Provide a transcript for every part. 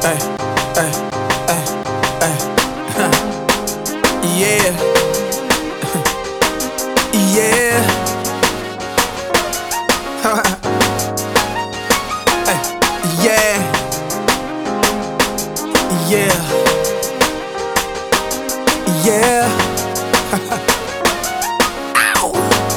Ay, ay, ay, ay. Yeah. Yeah. Ay, yeah. Yeah. Yeah. Ow!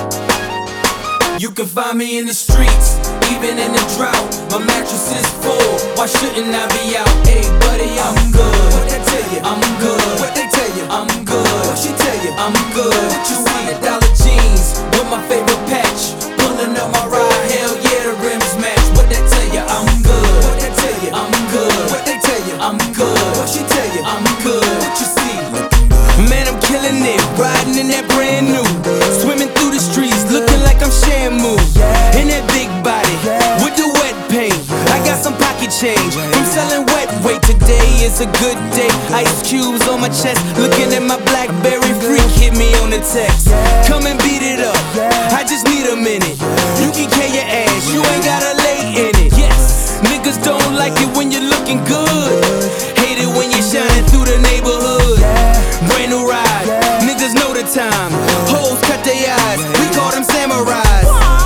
You can find me in the streets, even in the drought. My mattress is full, why shouldn't I be out? Hey buddy, I'm good. What they tell you? I'm good. What they tell you? I'm good. What she tell you? I'm good. What you see? $1 jeans with my favorite patch, pulling up my ride. Hell yeah, the rims match. What they tell you? I'm good. What they tell you? I'm good. What they tell you? I'm good. What she tell you? I'm good. What you see? Man, I'm killing it, riding in that brand new, swimming through the streets, looking like I'm Shamu. In that big body, with the wet paint, I got some pocket change from selling wet weight. Today is a good day, ice cubes on my chest, looking at my BlackBerry. Freak hit me on the text, come and beat it up, I just need a minute. You can carry your ass, you ain't gotta lay in it. Yes, niggas don't like it when you're looking good, hate it when you're shining through the neighborhood. Brand new ride, niggas know the time, hoes cut their eyes, we call them samurais.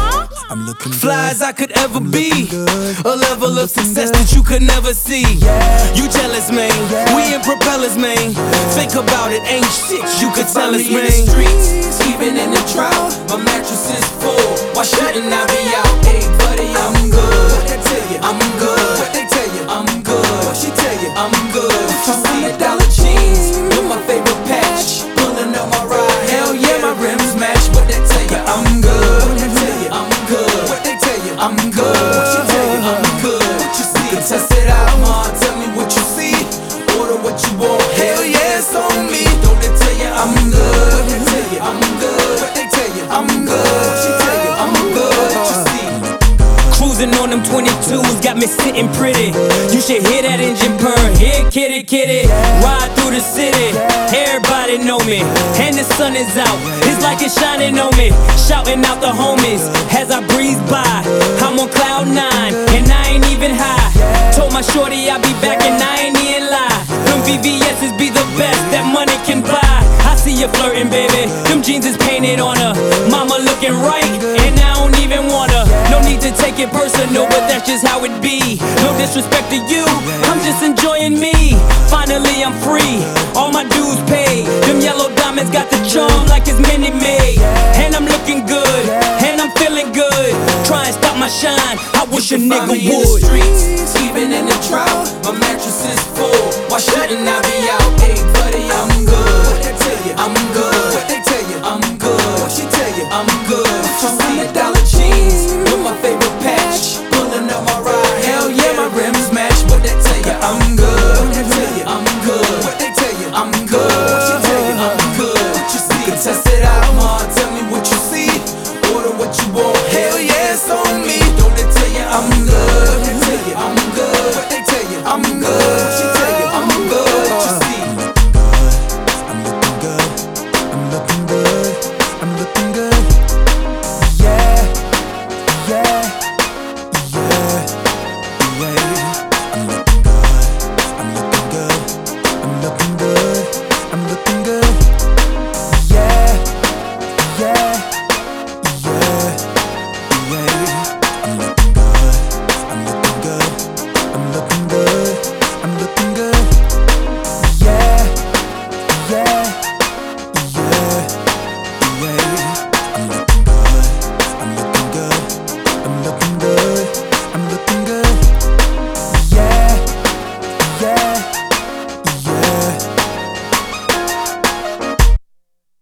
I'm looking fly as I could ever be, a level of success that you could never see. You jealous, man, we in propellers, man. Think about it, ain't shit you could tell us, man. In the streets, even in the drought, my mattress is full, why shouldn't I be out? Hey buddy, I'm good. What they tell you? I'm good. What they tell you? I'm good. What she tell you? I'm good. You see $1 jeans with my favorite patch, pulling up my ride. Hell yeah, my rims match. What they tell you? I'm good. What they tell you? I'm good. What they tell you? I'm good. What she tell you? I'm good. What you see? You can test it out, ma. Tell me what you see. Order what you want. Hell yeah, it's on me. Don't they tell you I'm good? What they tell you? I'm good. What they tell you? I'm good. What she tell you? I'm good. What you see? Cruising on them 22s, got me sitting pretty. You should hear that engine purr. Here, kitty, kitty. Ride through the city, everybody know me. And the sun is out, it's like it's shining on me. Shouting out the homies as I breeze by. I'm on cloud 9, and I ain't even high. Told my shorty I'll be back, and I ain't even lie. Them VVS's be the best that money can buy. I see you flirting, baby. Them jeans is painted on her. Mama looking right, and I don't even want her. No need to take it personal, but that's just how it be. No disrespect to you, I'm just enjoying me. Finally I'm free, all my dues paid. Them yellow diamonds got the charm like it's Minute Maid. And I'm looking good, and I'm feeling good. Try and stop my shine, I wish a nigga would. In the streets, even in the drought, my mattress is full, why shouldn't I be out? Hey buddy, I'm good. What they tell you? I'm good. What they tell you? I'm good. What she tell you? I'm good. You see $1 jeans with my favorite patch, pulling up my ride. Hell yeah, my rims match. What they tell you? I'm good. What they tell you? I'm good. What they tell you? I'm good. What she tell you? I'm good. What you see? You can test it out, ma. Tell me what you see. Order what you want. Hell yeah, it's on me. Don't they tell you I'm good? What they tell you? I'm good. What they tell you? I'm good. What she tell you? I'm good. What you see? I'm looking good. I'm looking good. I'm looking good. Yeah. Yeah. Yeah. Yeah. I'm looking good. I'm looking good. I'm looking good. I'm looking good. Yeah. Yeah. Yeah. Yeah. I'm looking good. I'm looking good. I'm looking good. I'm looking good. Yeah. Yeah.